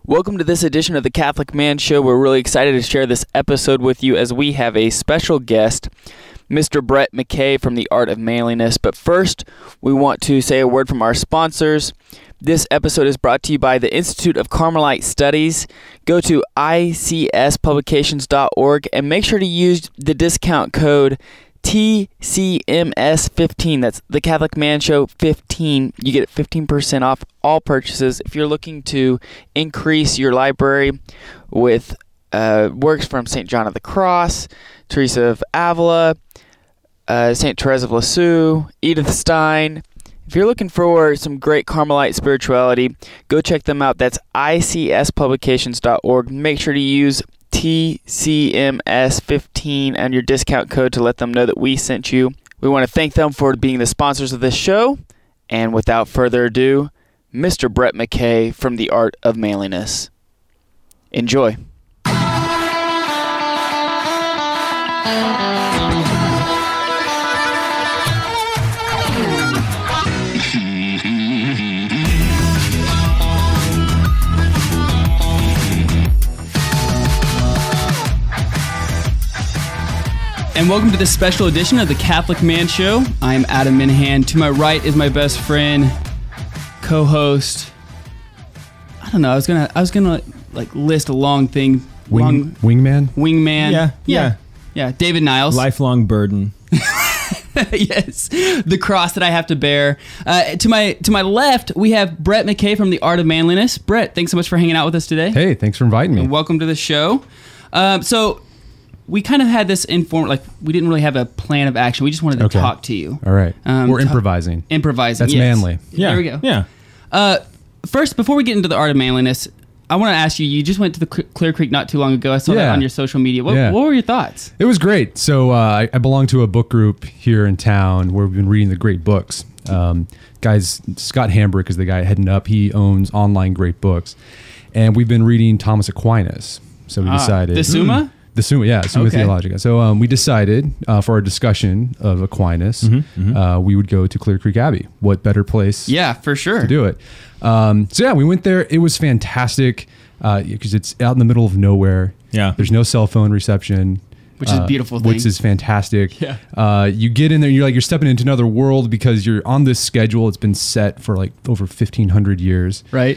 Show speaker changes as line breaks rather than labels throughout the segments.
Welcome to this edition of the Catholic Man Show. We're really excited to share this episode with you as we have a special guest, Mr. Brett McKay from The Art of Manliness. But first, we want to say a word from our sponsors. This episode is brought to you by the Institute of Carmelite Studies. Go to icspublications.org and make sure to use the discount code TCMS15. That's the Catholic Man Show 15. You get 15% off all purchases. If you're looking to increase your library with works from St. John of the Cross, Teresa of Avila, St. Therese of Lisieux, Edith Stein. If you're looking for some great Carmelite spirituality, go check them out. That's icspublications.org. Make sure to use TCMS15 and your discount code to let them know that we sent you. We want to thank them for being the sponsors of this show. And without further ado, Mr. Brett McKay from The Art of Manliness. Enjoy. And welcome to this special edition of the Catholic Man Show. I'm Adam Minahan. To my right is my best friend, co-host. I don't know. I was gonna like list a long thing.
Wingman.
Yeah. David Niles.
Lifelong burden.
Yes, the cross that I have to bear. To my left, we have Brett McKay from The Art of Manliness. Brett, thanks so much for hanging out with us today.
Hey, thanks for inviting me.
And welcome to the show. So we kind of had this we didn't really have a plan of action. We just wanted to talk to you.
All right. We're improvising.
Improvising.
That's
yes.
manly.
Yeah.
There we go.
Yeah.
First, before we get into the Art of Manliness, I want to ask you, you just went to the Clear Creek not too long ago. I saw that on your social media. What were your thoughts?
It was great. So I belong to a book group here in town where we've been reading the great books. Guys, Scott Hambrick is the guy heading up. He owns Online Great Books. And we've been reading Thomas Aquinas. So we decided...
The Summa?
The Summa, Summa Theologica. So we decided for our discussion of Aquinas, we would go to Clear Creek Abbey. What better place
for sure.
to do it? We went there. It was fantastic because it's out in the middle of nowhere.
Yeah.
There's no cell phone reception.
Which is a beautiful thing.
Which is fantastic.
Yeah.
You get in there, you're stepping into another world because you're on this schedule. It's been set for like over 1,500 years.
Right.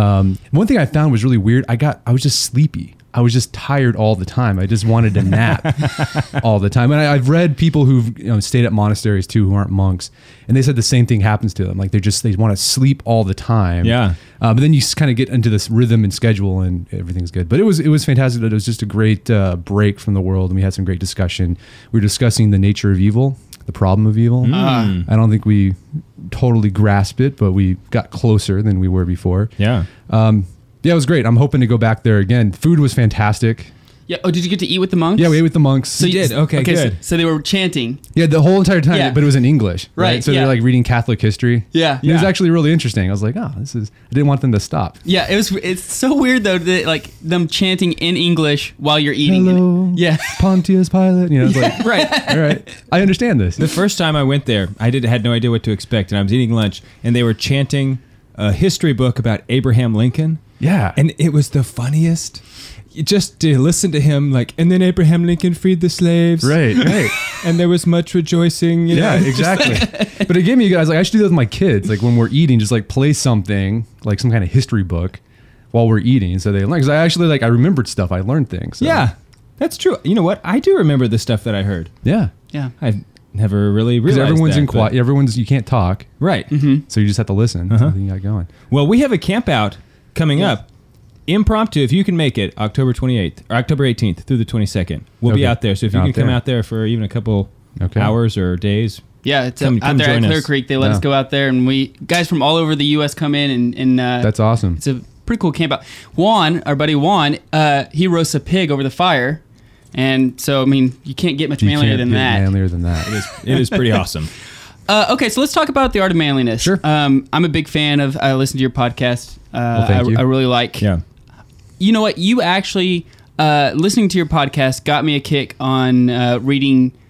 One thing I found was really weird. I was just sleepy. I was just tired all the time. I just wanted to nap all the time. And I've read people who've stayed at monasteries too, who aren't monks, and they said the same thing happens to them. Like they want to sleep all the time.
Yeah.
But then you kind of get into this rhythm and schedule, and everything's good. But it was fantastic. It was just a great break from the world, and we had some great discussion. We were discussing the nature of evil, the problem of evil. I don't think we totally grasp it, but we got closer than we were before.
Yeah.
Yeah, it was great. I'm hoping to go back there again. Food was fantastic.
Yeah. Oh, did you get to eat with the monks?
Yeah, we ate with the monks.
So you
did? Okay, good.
So they were chanting.
Yeah, the whole entire time, but it was in English.
Right,
So they're like reading Catholic history.
Yeah.
And it was actually really interesting. I was like, I didn't want them to stop.
Yeah, it's so weird though that like them chanting in English while you're eating.
Hello, Pontius Pilate. It's like,
right.
All right, I understand this.
The first time I went there, I had no idea what to expect, and I was eating lunch, and they were chanting a history book about Abraham Lincoln.
Yeah.
And it was the funniest. Just to listen to him, and then Abraham Lincoln freed the slaves.
Right.
And there was much rejoicing.
Yeah, exactly. But it gave me, guys, I should do that with my kids. Like when we're eating, just play something, like some kind of history book while we're eating. So they learn. Because I actually, I remembered stuff. I learned things. So.
Yeah, that's true. You know what? I do remember the stuff that I heard.
Yeah.
Yeah.
I've never really realized
everyone's
that,
in quiet. You can't talk.
Right.
Mm-hmm.
So you just have to listen. That's something you got going.
Well, we have a camp out coming up. Impromptu, if you can make it, October 28th or October 18th through the 22nd. We'll be out there. So if you can come out there for even a couple hours or days.
Yeah, it's out there at Clear Creek. They let us go out there, and guys from all over the U.S. come in, and
that's awesome.
It's a pretty cool camp out. Juan, our buddy Juan, he roasts a pig over the fire, and so you can't get much manlier than that.
Manlier than that.
It is pretty awesome.
Okay, so let's talk about The Art of Manliness.
Sure.
I'm a big fan of. I listen to your podcast.
Thank you.
I really like.
Yeah.
You know what? You actually listening to your podcast got me a kick on reading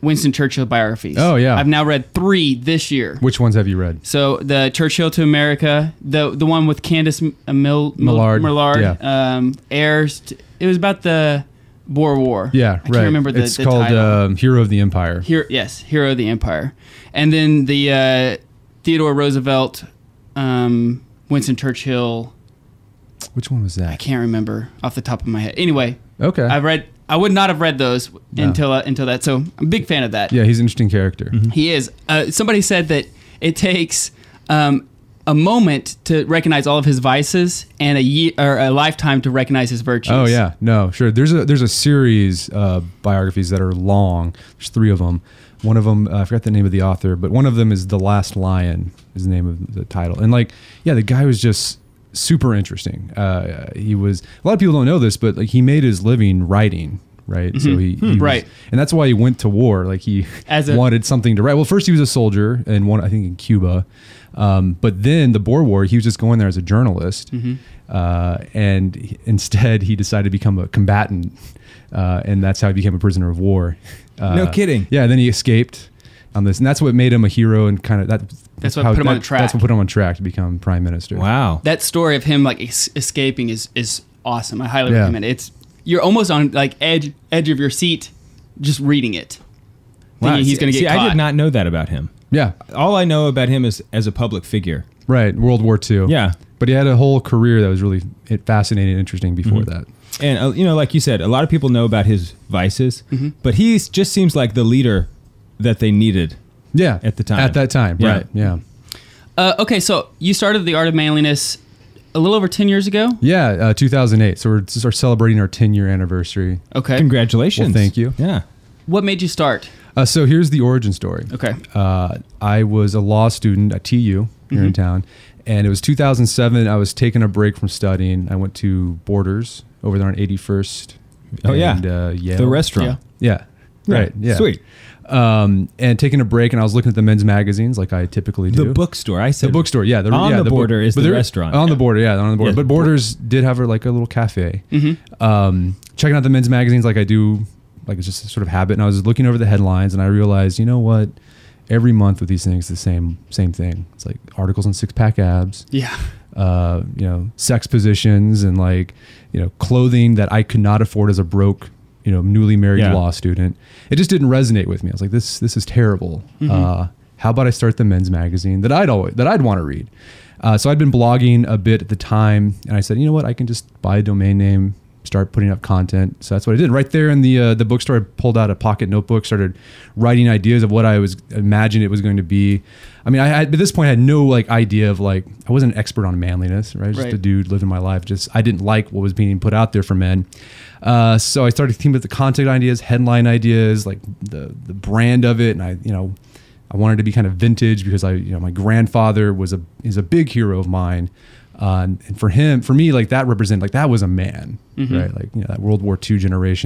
Winston Churchill biographies.
Oh, yeah.
I've now read 3 this year.
Which ones have you read?
So the Churchill to America, the one with Candace Millard, Heirs. It was about the Boer War.
Yeah,
I can't remember the
It's called
title.
Hero of the Empire.
Hero of the Empire. And then the Theodore Roosevelt, Winston Churchill.
Which one was that?
I can't remember off the top of my head. Anyway,
Okay.
I would not have read those until that. So I'm a big fan of that.
Yeah, he's an interesting character.
Mm-hmm.
He is. Somebody said that it takes a moment to recognize all of his vices and a lifetime to recognize his virtues.
Oh yeah, no, sure. There's a series of biographies that are long. There's 3 of them. One of them, I forgot the name of the author, but one of them is The Last Lion is the name of the title. And the guy was just super interesting. He was, a lot of people don't know this, but he made his living writing, right? So he was,
right.
And that's why he went to war. He wanted something to write. Well, first he was a soldier and I think in Cuba. But then the Boer War, he was just going there as a journalist. And instead he decided to become a combatant. And that's how he became a prisoner of war.
No kidding.
Yeah. Then he escaped on this, and that's what made him a hero. And kind of that's what put him on track. That's what put him on track to become prime minister.
Wow.
That story of him escaping is awesome. I highly recommend it. You're almost on edge of your seat just reading it.
Wow.
He's going to get caught.
I did not know that about him.
Yeah.
All I know about him is as a public figure.
Right. World War II.
Yeah.
But he had a whole career that was really fascinating and interesting before that.
And, like you said, a lot of people know about his vices, but he just seems like the leader that they needed.
Yeah.
At the time.
At that time.
Yeah.
Right. Yeah.
Okay. So you started The Art of Manliness a little over 10 years ago?
Yeah. 2008. So we're celebrating our 10-year anniversary.
Okay.
Congratulations.
Well, thank you.
Yeah.
What made you start?
So here's the origin story.
Okay.
I was a law student at TU here in town, and it was 2007. I was taking a break from studying. I went to Borders over there on 81st.
Oh,
and,
yeah. The restaurant.
Yeah. Right. Yeah.
Sweet.
And taking a break, and I was looking at the men's magazines like I typically do.
The bookstore. I said
the bookstore. Yeah.
On the border is the restaurant.
On the border. Yeah. On the border. But Borders did have a little cafe. Checking out the men's magazines like I do. It's just a sort of habit. And I was looking over the headlines, and I realized, you know what? Every month with these things, the same thing. It's like articles on six-pack abs.
Yeah.
Sex positions and clothing that I could not afford as a broke, newly married law student. It just didn't resonate with me. I was like, this is terrible. How about I start the men's magazine that I'd want to read? So I'd been blogging a bit at the time, and I said, you know what? I can just buy a domain name, start putting up content. So that's what I did. Right there in the bookstore, I pulled out a pocket notebook, started writing ideas of what I imagined it was going to be. I mean, I at this point had no idea of I wasn't an expert on manliness, right? Just a dude living my life. I didn't like what was being put out there for men. So I started thinking about the content ideas, headline ideas, the brand of it, and I wanted to be kind of vintage because my grandfather is a big hero of mine. And for me, that represented, that was a man, right? That World War II generation,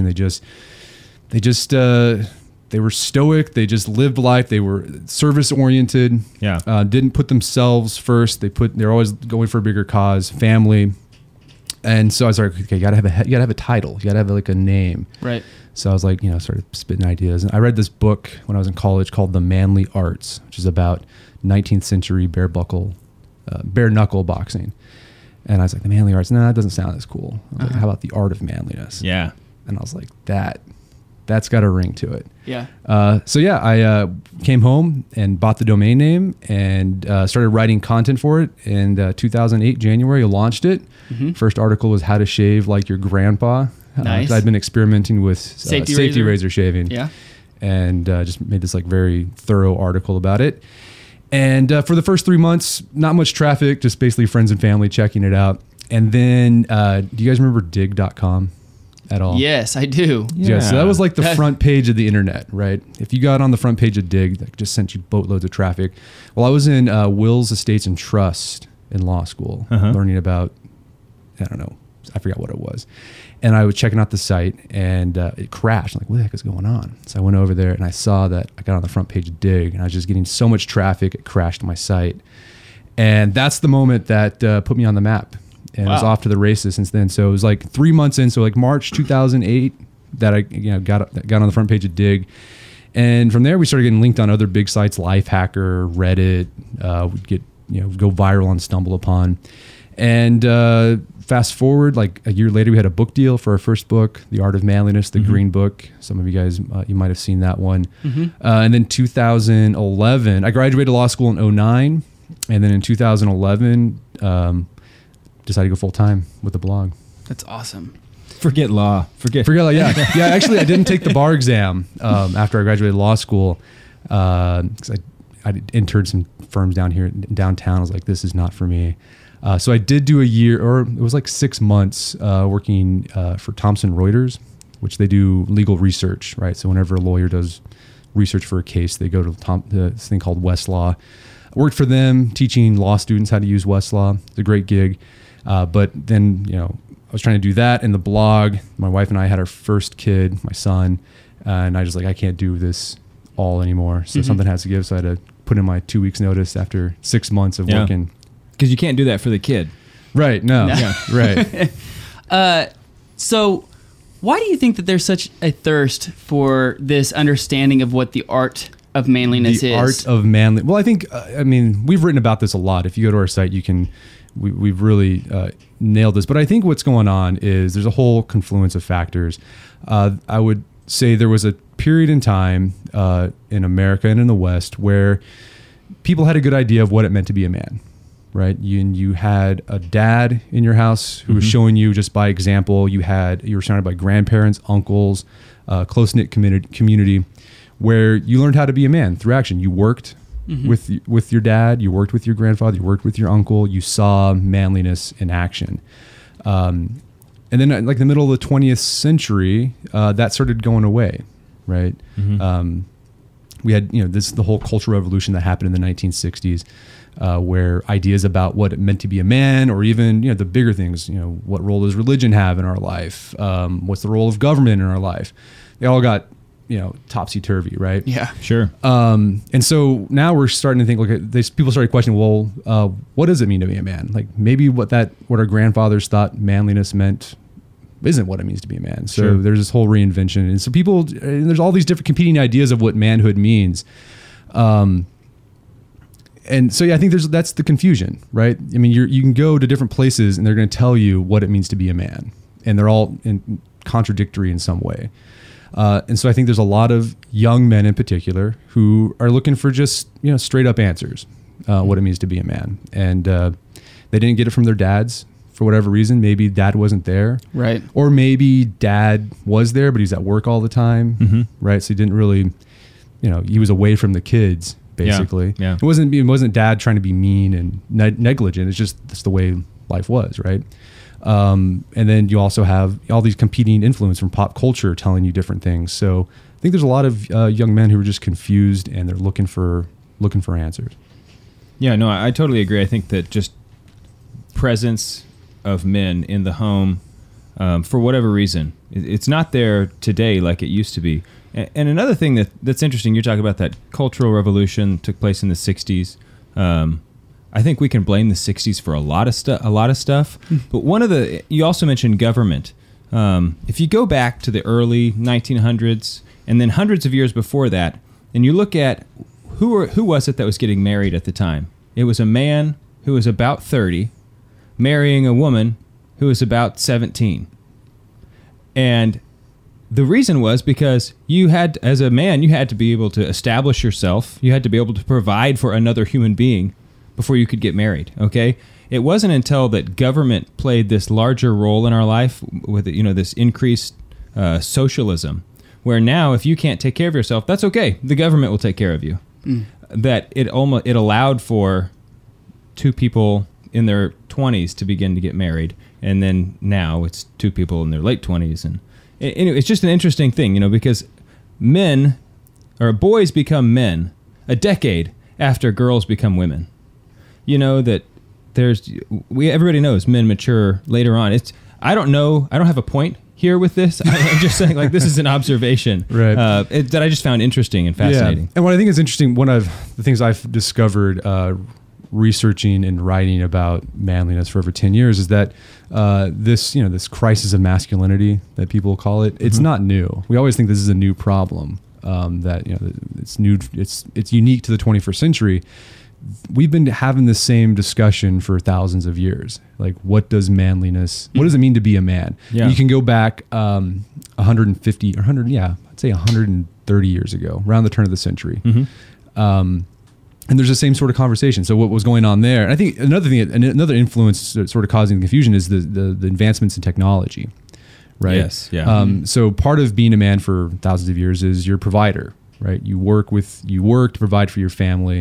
they were stoic. They just lived life. They were service oriented. Yeah. Didn't put themselves first. They're always going for a bigger cause, family. And so I was like, okay, you gotta have a title. You gotta have a name. Right. So I was started spitting ideas. And I read this book when I was in college called The Manly Arts, which is about 19th century bare knuckle boxing. And I was like, the manly arts, that doesn't sound as cool. I was like, how about the art of manliness? Yeah. And I was like, that's got a ring to it. Yeah. I came home and bought the domain name and started writing content for it. And 2008, January, I launched it. First article was how to shave like your grandpa. Nice. I'd been experimenting with safety razor shaving. Yeah. And just made this very thorough article about it. And for the first 3 months, not much traffic, just basically friends and family checking it out. And then, do you guys remember dig.com at all?
Yes, I do.
Yeah. So that was the front page of the internet, right? If you got on the front page of Dig, that just sent you boatloads of traffic. Well, I was in Wills Estates and Trust in law school, learning about, I forgot what it was. And I was checking out the site, and it crashed. I'm like, what the heck is going on? So I went over there, and I saw that I got on the front page of Dig, and I was just getting so much traffic, it crashed my site. And that's the moment that put me on the map. And I was off to the races since then. So it was 3 months in, so March 2008, that I got on the front page of Dig. And from there, we started getting linked on other big sites, Lifehacker, Reddit. We'd get, go viral on StumbleUpon. And fast forward, like a year later, we had a book deal for our first book, The Art of Manliness, the Green Book. Some of you guys, you might have seen that one. And then 2011, I graduated law school in 2009. And then in 2011, decided to go full time with the blog.
That's awesome.
Forget law. Forget
law. Yeah. Actually, I didn't take the bar exam after I graduated law school because I interned some firms down here in downtown. I was like, this is not for me. So I did do a year, or it was like 6 months, working for Thomson Reuters, which they do legal research, right? So whenever a lawyer does research for a case, they go to this thing called Westlaw. I worked for them, teaching law students how to use Westlaw. It's a great gig. But then, I was trying to do that and the blog. My wife and I had our first kid, my son, and I just I can't do this all anymore. So something has to give. So I had to put in my 2 weeks notice after 6 months of working.
Because you can't do that for the kid.
Right. No. Yeah. Right.
So why do you think that there's such a thirst for this understanding of what the art of manliness is?
The art of manliness. Well, I think, we've written about this a lot. If you go to our site, we've really nailed this. But I think what's going on is there's a whole confluence of factors. I would say there was a period in time in America and in the West where people had a good idea of what it meant to be a man, right? You had a dad in your house who was showing you just by example. You were surrounded by grandparents, uncles, close-knit community where you learned how to be a man through action. You worked with your dad, you worked with your grandfather, you worked with your uncle, you saw manliness in action. And then like the middle of the 20th century, that started going away, right? We had, the whole cultural revolution that happened in the 1960s, where ideas about what it meant to be a man, or even, the bigger things, what role does religion have in our life? What's the role of government in our life? They all got, topsy-turvy, right?
Yeah,
sure.
And so now we're starting to think, people started questioning, well, what does it mean to be a man? Like maybe what our grandfathers thought manliness meant isn't what it means to be a man. So there's this whole reinvention. And so there's all these different competing ideas of what manhood means. And so, I think that's the confusion, right? I mean, you can go to different places and they're going to tell you what it means to be a man, and they're all contradictory in some way. And so I think there's a lot of young men in particular who are looking for just, straight up answers, what it means to be a man. And they didn't get it from their dads for whatever reason. Maybe dad wasn't there.
Right.
Or maybe dad was there, but he's at work all the time. Right. So he didn't really, he was away from the kids, basically.
Yeah.
It wasn't dad trying to be mean and negligent. It's just that's the way life was. Right. And then you also have all these competing influence from pop culture telling you different things. So I think there's a lot of young men who are just confused and they're looking for answers.
Yeah, no, I totally agree. I think that just presence of men in the home, for whatever reason, it's not there today like it used to be. And another thing that's interesting, you're talking about that cultural revolution took place in the 60s. I think we can blame the 60s for a lot of stuff. But you also mentioned government. If you go back to the early 1900s and then hundreds of years before that, and you look at who was it that was getting married at the time? It was a man who was about 30 marrying a woman who was about 17. And the reason was because as a man, you had to be able to establish yourself. You had to be able to provide for another human being before you could get married, okay? It wasn't until that government played this larger role in our life with, this increased socialism, where now if you can't take care of yourself, that's okay. The government will take care of you. That it allowed for two people in their 20s to begin to get married, and then now it's two people in their late 20s. And it's just an interesting thing, because boys become men a decade after girls become women. That everybody knows men mature later on. I don't know. I don't have a point here with this. I'm just saying this is an observation
right.
That I just found interesting and fascinating. Yeah.
And what I think is interesting, one of the things I've discovered researching and writing about manliness for over 10 years is that this crisis of masculinity that people call it, it's not new. We always think this is a new problem. that it's new, it's unique to the 21st century. We've been having the same discussion for thousands of years. Like, what does manliness? What does it mean to be a man?
Yeah.
You can go back 150 or 100, I'd say 130 years ago, around the turn of the century. And there's the same sort of conversation. So what was going on there? And I think another influence that's sort of causing the confusion is the advancements in technology, right?
Yes. Yeah.
So part of being a man for thousands of years is you're a provider, right? You work to provide for your family.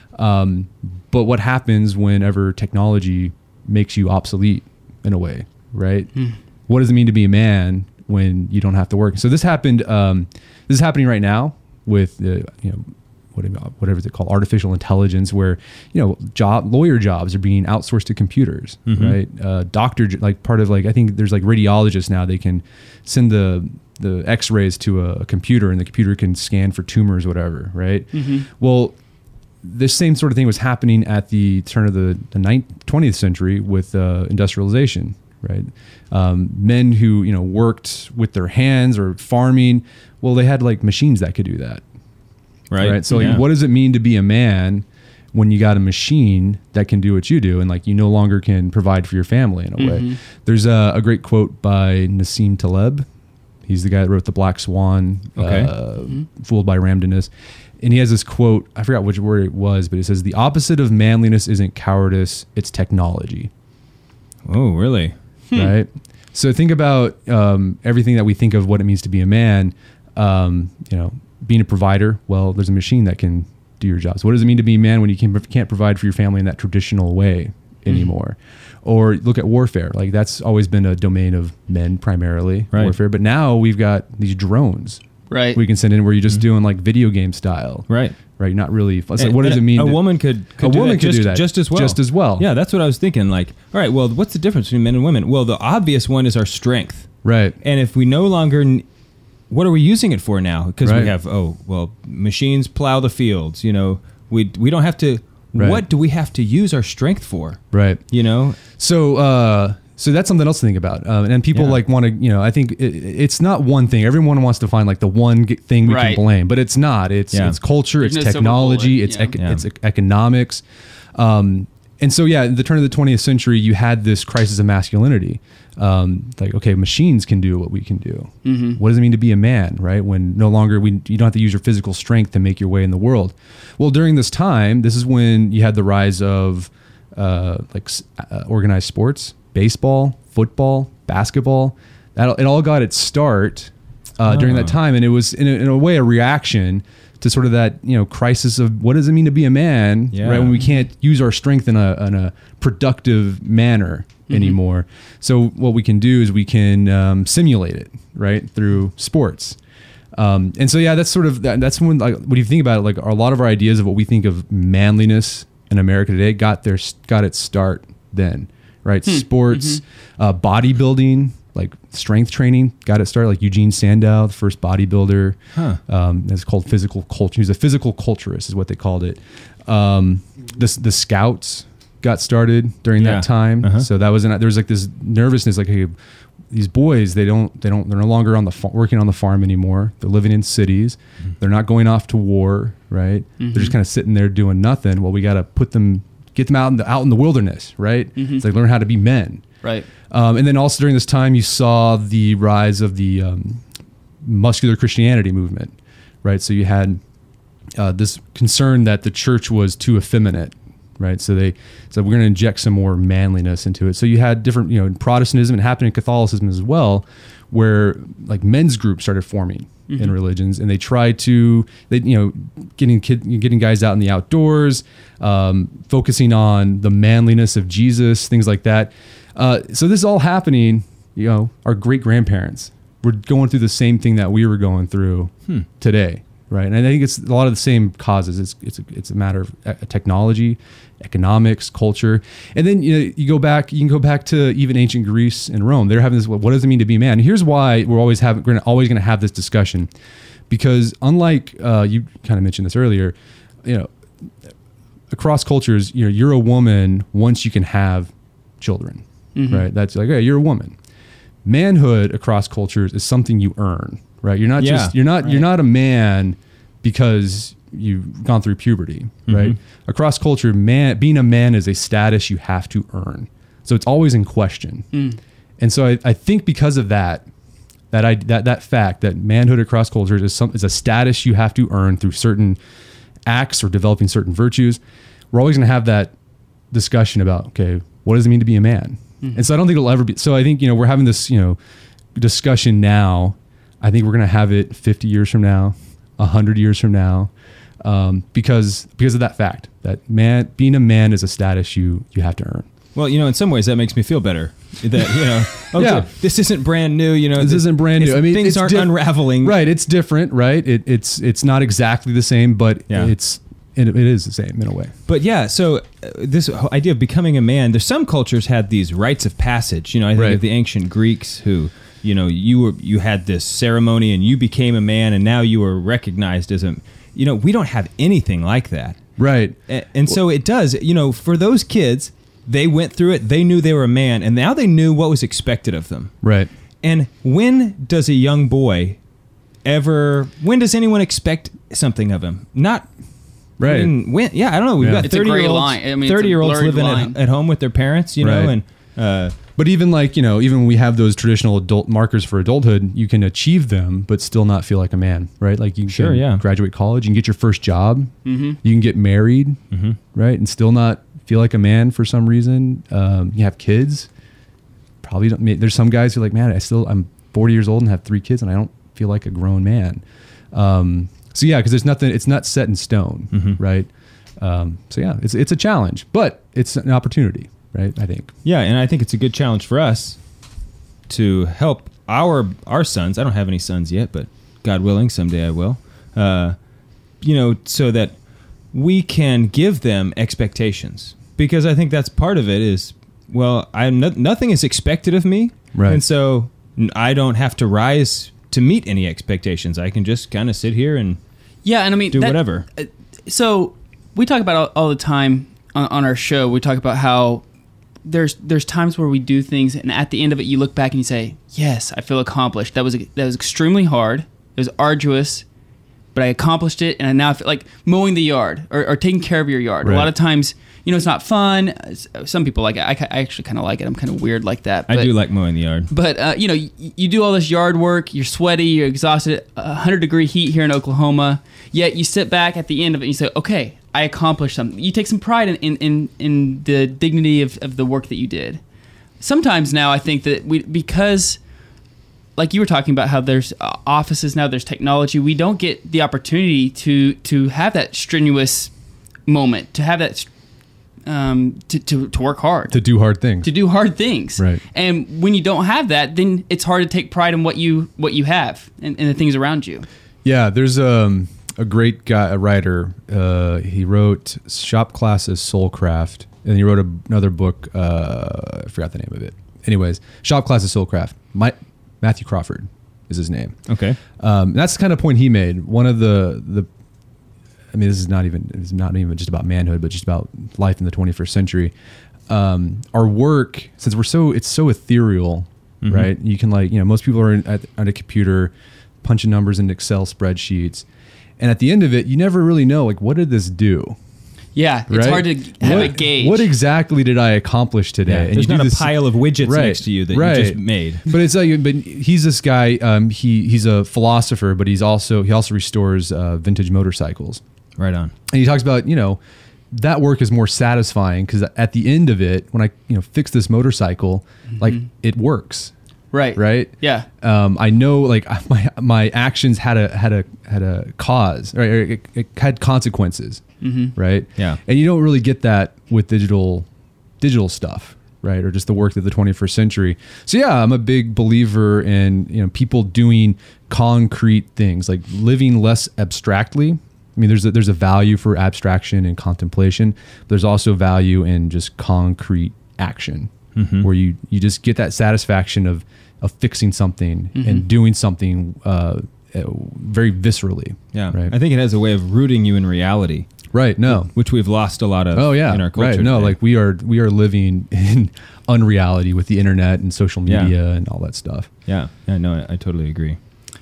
But what happens whenever technology makes you obsolete in a way, right? What does it mean to be a man when you don't have to work? So this happened. This is happening right now with whatever it's called, artificial intelligence, where lawyer jobs are being outsourced to computers, right? Doctor, like part of I think there's radiologists now, they can send the X-rays to a computer, and the computer can scan for tumors, whatever, right? Well, this same sort of thing was happening at the turn of the 20th century with industrialization, right? Men who worked with their hands or farming, well, they had machines that could do that. Right. So what does it mean to be a man when you got a machine that can do what you do, and you no longer can provide for your family in a way? There's a great quote by Nassim Taleb. He's the guy that wrote The Black Swan, Fooled by Randomness. And he has this quote, I forgot which word it was, but it says, "The opposite of manliness isn't cowardice, it's technology."
Oh, really?
Right? So think about everything that we think of what it means to be a man. Being a provider, well, there's a machine that can do your job. So what does it mean to be a man when you can't provide for your family in that traditional way anymore? Or look at warfare. That's always been a domain of men primarily, warfare. But now we've got these drones.
Right.
We can send in where you're just doing video game style.
Right.
Right. Not really. What does it mean?
A woman could do that just as well.
Just as well.
Yeah, that's what I was thinking. All right, well, what's the difference between men and women? Well, the obvious one is our strength. Right. And if we no longer... What are we using it for now? Because we have, machines plow the fields. We don't have to. Right. What do we have to use our strength for? Right.
So that's something else to think about. And people want to. I think it's not one thing. Everyone wants to find the one thing we can blame, but it's not. It's culture. It's technology. It's economics. And so, at the turn of the 20th century, you had this crisis of masculinity. Machines can do what we can do. What does it mean to be a man, right? When no longer you don't have to use your physical strength to make your way in the world. Well, during this time, this is when you had the rise of organized sports, baseball, football, basketball. It all got its start during that time, and it was in a way a reaction to sort of that crisis of what does it mean to be a man, right? When we can't use our strength in a productive manner anymore. So what we can do is we can simulate it, right, through sports. And so that's sort of that's when when you think about it, a lot of our ideas of what we think of manliness in America today got its start then, right? Sports, bodybuilding. Strength training got it started. Eugene Sandow, the first bodybuilder. It's called physical culture. He was a physical culturist, is what they called it. The Scouts got started during that time. So that was there was this nervousness, hey, these boys they're no longer working on the farm anymore. They're living in cities. They're not going off to war, right? They're just kind of sitting there doing nothing. Well, we got to get them out in the wilderness, right? It's learn how to be men. Right. And then also during this time, you saw the rise of the muscular Christianity movement, right? So you had this concern that the church was too effeminate, right? So they said, we're going to inject some more manliness into it. So you had different, in Protestantism, and happened in Catholicism as well, where men's groups started forming in religions, and they tried to, getting guys out in the outdoors, focusing on the manliness of Jesus, things like that. So this is all happening, our great-grandparents were going through the same thing that we were going through today, right? And I think it's a lot of the same causes. It's a matter of technology, economics, culture. And then you can go back to even ancient Greece and Rome. They're having this, what does it mean to be a man? And here's why we're always going to have this discussion. Because unlike, you kind of mentioned this earlier, across cultures, you're a woman once you can have children. Right? That's you're a woman. Manhood across cultures is something you earn, right? You're not just you're not a man because you've gone through puberty, right? Across culture, being a man is a status you have to earn, so it's always in question. And so I think because of that fact that manhood across cultures is a status you have to earn through certain acts or developing certain virtues, we're always going to have that discussion about, okay, what does it mean to be a man? And so I don't think it'll ever be. So I think, we're having this, discussion now. I think we're going to have it 50 years from now, 100 years from now, because of that fact that being a man is a status you have to earn.
Well, in some ways that makes me feel better. That this isn't brand new.
This isn't brand new. I mean,
things aren't unraveling.
Right, it's different. Right, it's not exactly the same, but it is the same in a way.
But so this idea of becoming a man, there's some cultures had these rites of passage. I think of the ancient Greeks who, you had this ceremony and you became a man and now you were recognized as a. We don't have anything like that.
Right,
and so it does. For those kids. They went through it. They knew they were a man, and now they knew what was expected of them.
Right.
And when does a young boy when does anyone expect something of him? Not
right.
I don't know. We've got 30-year-olds living at home with their parents, and
but even even when we have those traditional adult markers for adulthood, you can achieve them but still not feel like a man, right? Like you can graduate college, you can get your first job, you can get married, right, and still not feel like a man for some reason. You have kids, probably don't. There's some guys who are like, man, I'm 40 years old and have 3 kids and I don't feel like a grown man. Because there's nothing, it's not set in stone, right? It's a challenge, but it's an opportunity, right? I think. Yeah,
and I think it's a good challenge for us to help our sons. I don't have any sons yet, but God willing, someday I will. So that we can give them expectations, because I think that's part of it is, nothing is expected of me.
Right.
And so I don't have to rise to meet any expectations. I can just kind of sit here and do whatever.
So we talk about all the time on our show. We talk about how there's times where we do things and at the end of it, you look back and you say, yes, I feel accomplished. That was extremely hard. It was arduous. But I accomplished it, and I now feel like mowing the yard or taking care of your yard.
Right.
A lot of times, it's not fun. Some people like it. I actually kind of like it. I'm kind of weird like that.
I do like mowing the yard.
But, you do all this yard work. You're sweaty. You're exhausted. 100-degree heat here in Oklahoma. Yet you sit back at the end of it and you say, okay, I accomplished something. You take some pride in the dignity of the work that you did. Sometimes now I think that because... like you were talking about how there's offices now, there's technology. We don't get the opportunity to have that strenuous moment, to have that to work hard,
to do hard things,
Right. And when you don't have that, then it's hard to take pride in what you have and the things around you.
Yeah, there's a great guy, a writer. He wrote Shop Class's Soulcraft, and he wrote another book. I forgot the name of it. Anyways, Shop Class's Soulcraft. Matthew Crawford is his name.
Okay.
That's the kind of point he made. One of this is not even just about manhood, but just about life in the 21st century. Our work, since it's so ethereal, right? You can most people are at a computer punching numbers in Excel spreadsheets. And at the end of it, you never really know, what did this do?
Yeah, it's hard to have a gauge.
What exactly did I accomplish today?
Yeah, and there's not a pile of widgets next to you that you just made.
But it's but he's this guy. He's a philosopher, but he also restores vintage motorcycles.
Right on.
And he talks about that work is more satisfying because at the end of it, when I fix this motorcycle, it works.
Right.
Right.
Yeah.
I know my actions had a cause. Right. It had consequences. Right.
Yeah.
And you don't really get that with digital stuff, right? Or just the work of the 21st century. So yeah, I'm a big believer in people doing concrete things, like living less abstractly. I mean, there's a value for abstraction and contemplation, but there's also value in just concrete action, where you just get that satisfaction of fixing something and doing something very viscerally.
Yeah.
Right.
I think it has a way of rooting you in reality.
Right. No.
Which we've lost a lot of.
Oh yeah.
In our culture.
Right. No.
Today.
We are living in unreality with the internet and social media and all that stuff.
Yeah. No, I totally agree.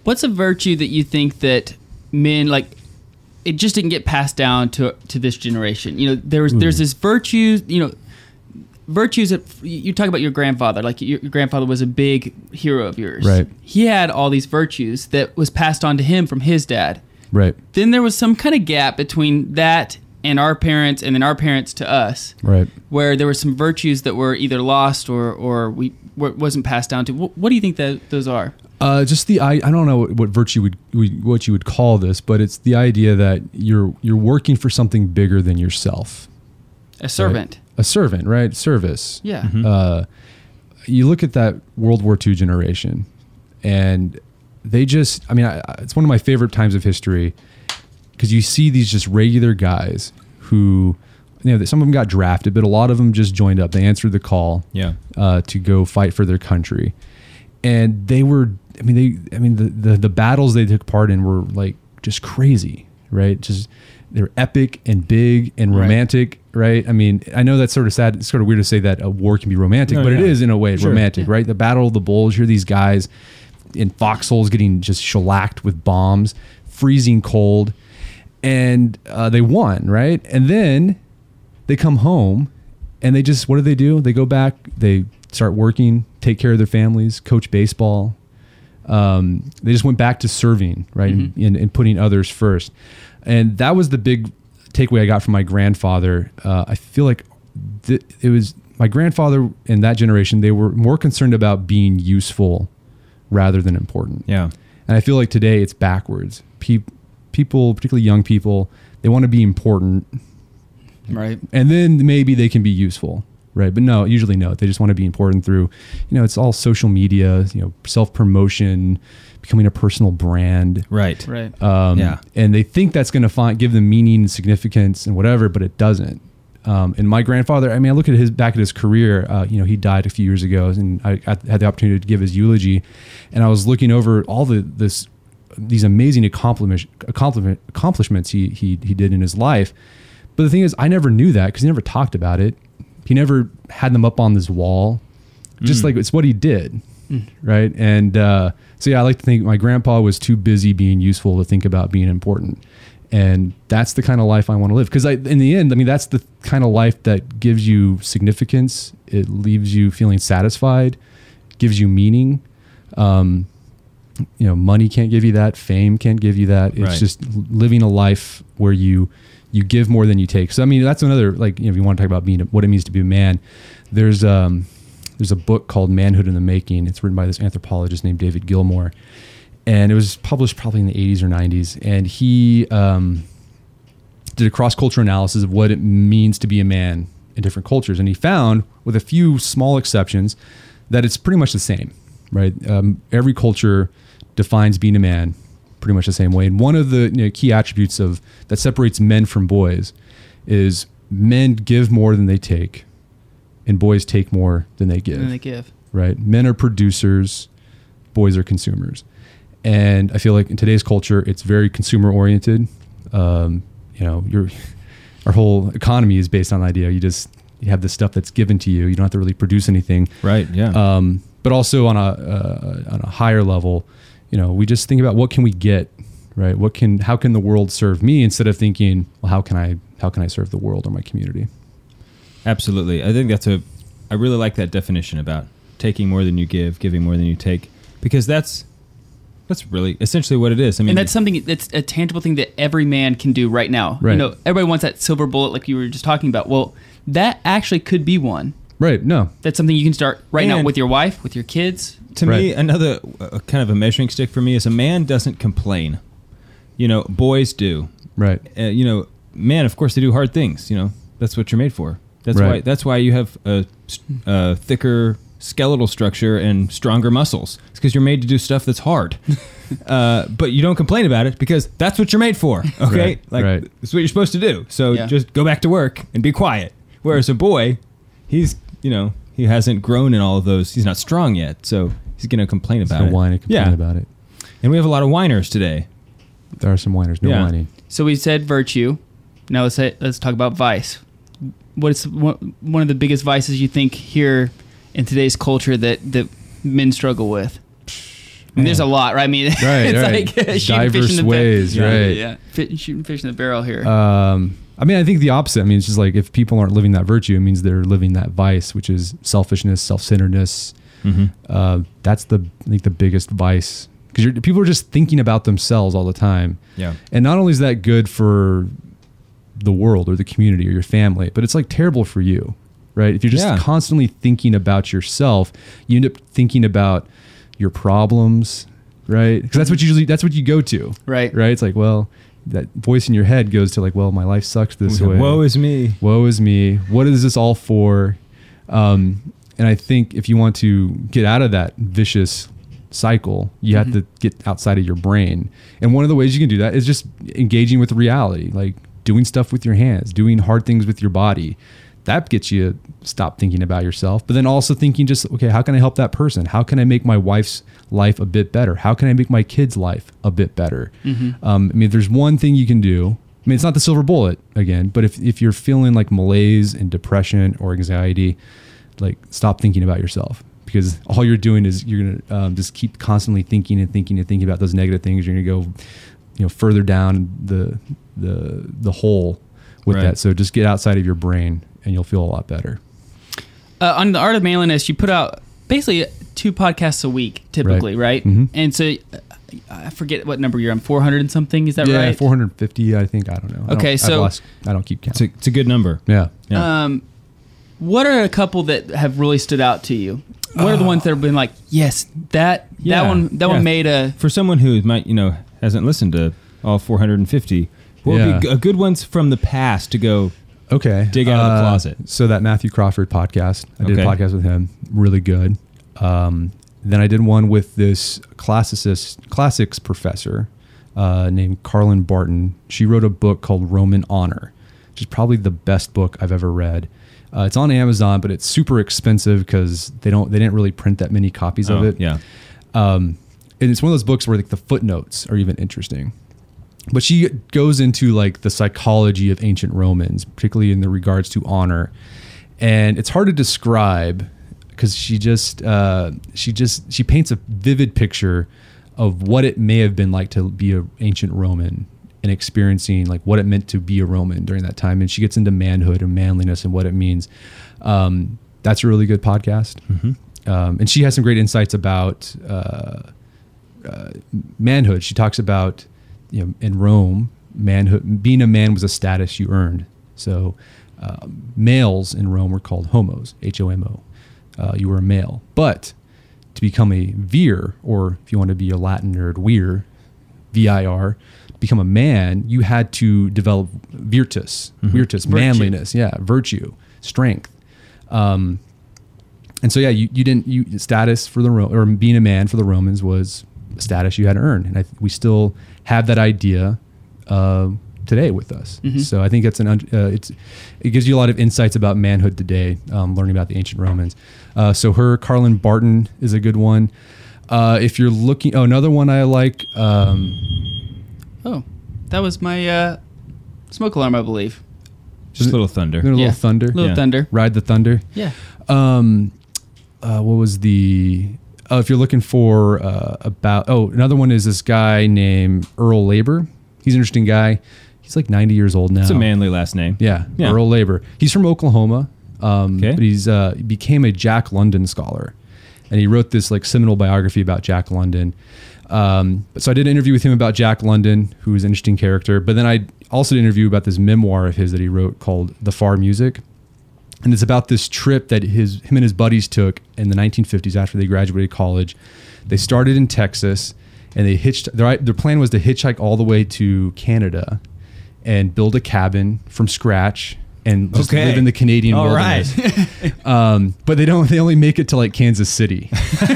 What's a virtue that you think that men like? It just didn't get passed down to this generation. You know, there's this virtue. You know, virtues that you talk about your grandfather. Like your grandfather was a big hero of yours.
Right.
He had all these virtues that was passed on to him from his dad.
Right.
Then there was some kind of gap between that and our parents, and then our parents to us.
Right.
Where there were some virtues that were either lost or wasn't passed down to. What do you think that those are?
Just I don't know what virtue what you would call this, but it's the idea that you're working for something bigger than yourself.
A servant.
Right? A servant, right? Service.
Yeah.
Mm-hmm.
You look at that World War II generation, and they just, I mean, it's one of my favorite times of history because you see these just regular guys who, you know, some of them got drafted, but a lot of them just joined up. They answered the call to go fight for their country. And they were, the battles they took part in were like just crazy, right? Just, they're epic and big and romantic, right? I mean, I know that's sort of sad. It's sort of weird to say that a war can be romantic, but it is in a way romantic, right? The Battle of the Bulge, here these guys in foxholes getting just shellacked with bombs, freezing cold, and they won, right? And then they come home and they just, what do? They go back, they start working, take care of their families, coach baseball. They just went back to serving, right? Mm-hmm. And putting others first. And that was the big takeaway I got from my grandfather. I feel like it was my grandfather in that generation, they were more concerned about being useful rather than important.
Yeah.
And I feel like today it's backwards. People, particularly young people, they want to be important.
Right.
And then maybe they can be useful. Right. But no, usually no. They just want to be important through, you know, it's all social media, you know, self-promotion, becoming a personal brand.
Right.
Right.
And they think that's going to give them meaning and significance and whatever, but it doesn't. And my grandfather, I mean, I look at back at his career, you know, he died a few years ago, and I had the opportunity to give his eulogy, and I was looking over all these amazing accomplishments he did in his life. But the thing is, I never knew that because he never talked about it. He never had them up on this wall, just like it's what he did. Right. And so, yeah, I like to think my grandpa was too busy being useful to think about being important. And that's the kind of life I want to live. Because in the end, I mean, that's the kind of life that gives you significance. It leaves you feeling satisfied, gives you meaning. You know, money can't give you that. Fame can't give you that. It's just living a life where you give more than you take. So, I mean, that's another, like, you know, if you want to talk about what it means to be a man, there's a book called Manhood in the Making. It's written by this anthropologist named David Gilmour. And it was published probably in the 80s or 90s. And he did a cross-cultural analysis of what it means to be a man in different cultures. And he found, with a few small exceptions, that it's pretty much the same, right? Every culture defines being a man pretty much the same way. And one of the key attributes that separates men from boys is men give more than they take, and boys take more than they give. Right? Men are producers, boys are consumers. And I feel like in today's culture, it's very consumer oriented. You know, our whole economy is based on the idea you have this stuff that's given to you. You don't have to really produce anything. Right. Yeah. But also on a higher level, you know, we just think about what can we get, right? How can the world serve me, instead of thinking, well, how can I serve the world or my community?
Absolutely. I think I really like that definition about taking more than you give, giving more than you take, because that's really essentially what it is. I mean,
and that's something that's a tangible thing that every man can do right now.
Right.
You know, everybody wants that silver bullet, like you were just talking about. Well, that actually could be one.
Right. No,
that's something you can start right now with your wife, with your kids.
To me, another kind of a measuring stick for me is a man doesn't complain. You know, boys do.
Right.
You know, men, of course, they do hard things. You know, that's what you're made for. That's why you have a thicker skeletal structure and stronger muscles. It's because you're made to do stuff that's hard. But you don't complain about it because that's what you're made for. Okay, That's what you're supposed to do. So just go back to work and be quiet. Whereas a boy, he hasn't grown in all of those. He's not strong yet, so he's going to complain about it.
Whine and complain about it.
And we have a lot of whiners today.
There are some whiners. No whining.
So we said virtue. Now let's talk about vice. What is one of the biggest vices you think here in today's culture that men struggle with? I mean, there's a lot, right? I mean,
Right,
it's
right.
like shooting
Diverse
fish in the
ways, right.
Yeah, shooting fish in the barrel here.
I mean, I think the opposite. I mean, it's just like if people aren't living that virtue, it means they're living that vice, which is selfishness, self-centeredness. That's I think the biggest vice, because people are just thinking about themselves all the time.
Yeah.
And not only is that good for the world or the community or your family, but it's like terrible for you, right? If you're just constantly thinking about yourself, you end up thinking about your problems, right? Because that's what you go to,
Right.
Right? It's like, well, that voice in your head goes to like, well, my life sucks this way.
Woe is me.
Woe is me. What is this all for? And I think if you want to get out of that vicious cycle, you have to get outside of your brain. And one of the ways you can do that is just engaging with reality, like doing stuff with your hands, doing hard things with your body. That gets you to stop thinking about yourself, but then also thinking just, okay, how can I help that person? How can I make my wife's life a bit better? How can I make my kid's life a bit better? I mean, if there's one thing you can do, I mean, it's not the silver bullet again, but if you're feeling like malaise and depression or anxiety, like stop thinking about yourself, because all you're doing is you're going to just keep constantly thinking about those negative things. You're going to go, further down the hole with that. So just get outside of your brain and you'll feel a lot better.
On the Art of Manliness, you put out basically 2 podcasts a week, typically, right? And so I forget what number you're on, 400 and something. Is that right?
Yeah, 450, I think. I don't know.
Okay,
I don't keep count.
It's a good number.
Yeah.
What are a couple that have really stood out to you? What are the ones that have been like, yes, that one made a...
For someone who might, hasn't listened to all 450, what would be a good ones from the past to go...
Okay.
Dig out of the closet.
So that Matthew Crawford podcast, I did a podcast with him, really good. Then I did one with this classics professor named Carlin Barton. She wrote a book called Roman Honor, which is probably the best book I've ever read. It's on Amazon, but it's super expensive because they didn't really print that many copies of it.
Yeah.
And it's one of those books where like the footnotes are even interesting. But she goes into like the psychology of ancient Romans, particularly in the regards to honor. And it's hard to describe because she paints a vivid picture of what it may have been like to be an ancient Roman and experiencing like what it meant to be a Roman during that time. And she gets into manhood and manliness and what it means. That's a really good podcast. And she has some great insights about manhood. She talks about, in Rome, manhood, being a man was a status you earned. So males in Rome were called homos, H-O-M-O. You were a male. But to become a vir, or if you want to be a Latin nerd, vir, V-I-R, become a man, you had to develop virtus, manliness, virtue, strength. And so, you status for or being a man for the Romans was a status you had to earn. And we still have that idea today with us. So I think it's it gives you a lot of insights about manhood today, learning about the ancient Romans. So Carlin Barton is a good one. If you're looking, another one I like.
That was my smoke alarm, I believe.
Just Little Thunder.
Little Thunder.
Little Thunder.
Ride the Thunder.
Yeah.
What was the... if you're looking for another one is this guy named Earl Labor. He's an interesting guy. He's like 90 years old now.
It's a manly last name.
Yeah. Earl Labor. He's from Oklahoma. But he became a Jack London scholar. And he wrote this like seminal biography about Jack London. So I did an interview with him about Jack London, who is an interesting character. But then I also did an interview about this memoir of his that he wrote called The Far Music. And it's about this trip that him and his buddies took in the 1950s after they graduated college. They started in Texas, and they hitched. Their plan was to hitchhike all the way to Canada and build a cabin from scratch and just live in the Canadian wilderness. Right. But they only make it to like Kansas City.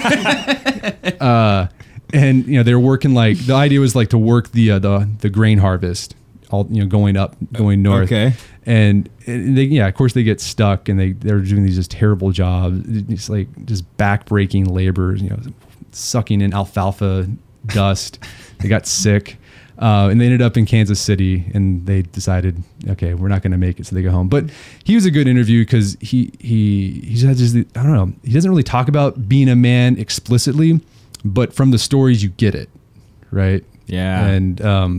And they were working the idea was like to work the grain harvest, all going north. Okay. And they, of course they get stuck, and they're doing these just terrible jobs. It's like just backbreaking labor, sucking in alfalfa dust. They got sick. And they ended up in Kansas City, and they decided, okay, we're not going to make it, so they go home. But he was a good interview because he doesn't really talk about being a man explicitly, but from the stories you get it, right?
Yeah.
And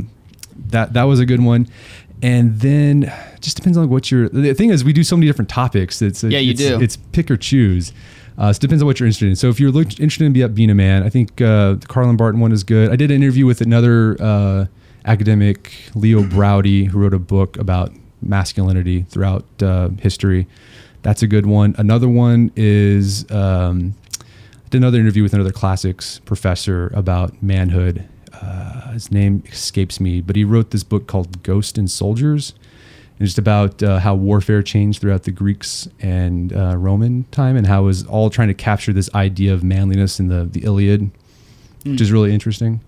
that was a good one. And then it just depends on what you're. The thing is, we do so many different topics. It's pick or choose. So it depends on what you're interested in. So if you're interested in being a man, I think the Carlin Barton one is good. I did an interview with another academic, Leo Browdy, who wrote a book about masculinity throughout history. That's a good one. Another one is I did another interview with another classics professor about manhood. His name escapes me, but he wrote this book called Ghost and Soldiers. And just about how warfare changed throughout the Greeks and Roman time, and how it was all trying to capture this idea of manliness in the Iliad, which is really interesting.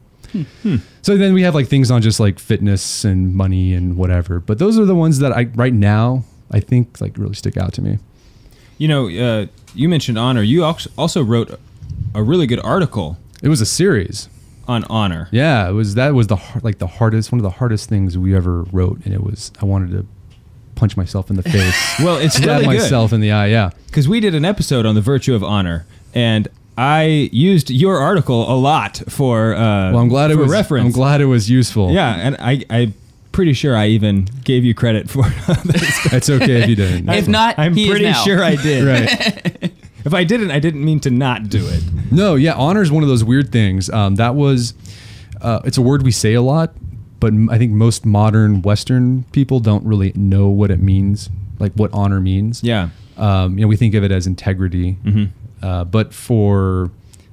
So then we have like things on just like fitness and money and whatever. But those are the ones that right now I think like really stick out to me.
You know, you mentioned honor. You also wrote a really good article.
It was a series
on honor.
Yeah, one of the hardest things we ever wrote, and I wanted to punch myself in the face.
Well, it's
stab
really
myself
good.
In the eye. Yeah,
because we did an episode on the virtue of honor, and I used your article a lot for.
Well, I'm glad it was reference. I'm glad it was useful.
Yeah, and I'm pretty sure I even gave you credit for this.
It's okay if you didn't.
If not,
I'm pretty sure I did.
Right.
If I didn't, I didn't mean to not do it.
No, yeah, honor is one of those weird things. That was, it's a word we say a lot, but I think most modern Western people don't really know what it means, like what honor means.
Yeah.
We think of it as integrity, but for,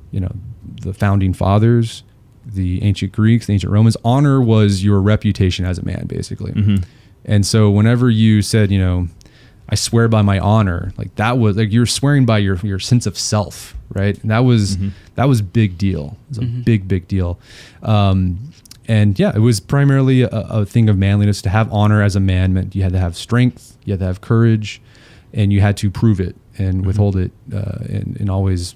the founding fathers, the ancient Greeks, the ancient Romans, honor was your reputation as a man, basically. And so whenever you said, I swear by my honor, like that was like you're swearing by your sense of self, right? And that was big deal. It was a big deal. And yeah, it was primarily a thing of manliness. To have honor as a man meant you had to have strength, you had to have courage, and you had to prove it and withhold it, and always,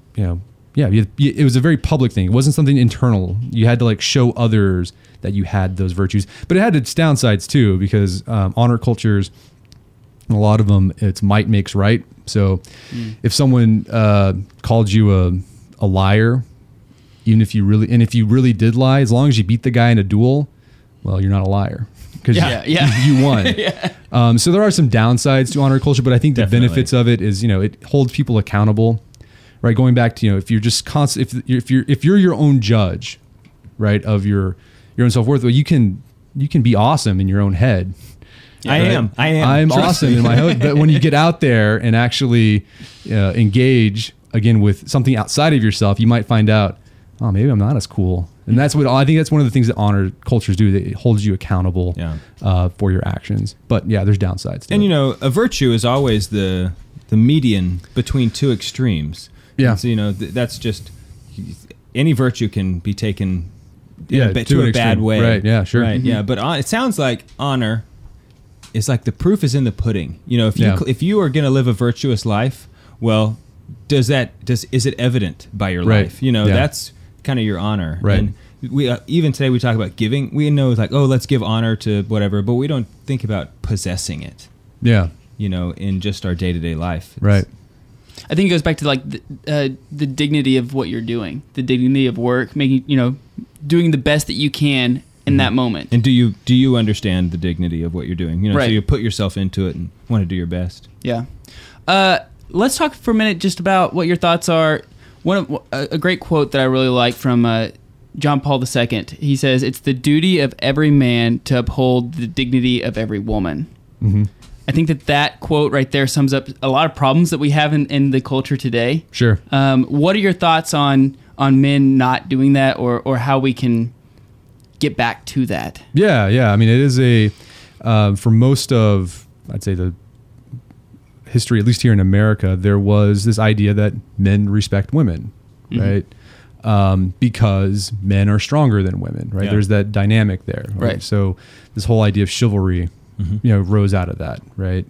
it was a very public thing. It wasn't something internal. You had to like show others that you had those virtues, but it had its downsides too, because honor cultures, a lot of them, it's might makes right. So if someone called you a liar, even if you really did lie, as long as you beat the guy in a duel, well, you're not a liar because you won. So there are some downsides to honor culture, but I think the benefits of it is, it holds people accountable, right? Going back to, if you're just if you're your own judge, right, of your own self-worth, well, you can be awesome in your own head.
I am.
I'm awesome in my head. But when you get out there and actually engage again with something outside of yourself, you might find out, oh, maybe I'm not as cool. And I think that's one of the things that honor cultures do. It holds you accountable for your actions. But yeah, there's downsides.
And a virtue is always the median between two extremes.
Yeah.
And so that's just any virtue can be taken to a
extreme.
bad way.
Right. Yeah. Sure.
Right. Yeah. But it sounds like honor. It's like the proof is in the pudding. If you are going to live a virtuous life, well, is it evident by your life? That's kind of your honor.
Right.
And we even today we talk about giving. We know like, oh, let's give honor to whatever, but we don't think about possessing it.
Yeah.
In just our day-to-day life.
Right.
I think it goes back to like the dignity of what you're doing, the dignity of work, making doing the best that you can in that moment.
And do you understand the dignity of what you're doing?
Right.
So you put yourself into it and want to do your best.
Yeah. Let's talk for a minute just about what your thoughts are. A great quote that I really like from John Paul II. He says, "It's the duty of every man to uphold the dignity of every woman."
Mm-hmm.
I think that quote right there sums up a lot of problems that we have in the culture today.
Sure.
What are your thoughts on men not doing that, or how we can get back to that?
Yeah. I mean, it is for most of, I'd say, the history, at least here in America, there was this idea that men respect women, right? Because men are stronger than women, right?
Yeah.
There's that dynamic there, right? So this whole idea of chivalry, rose out of that, right?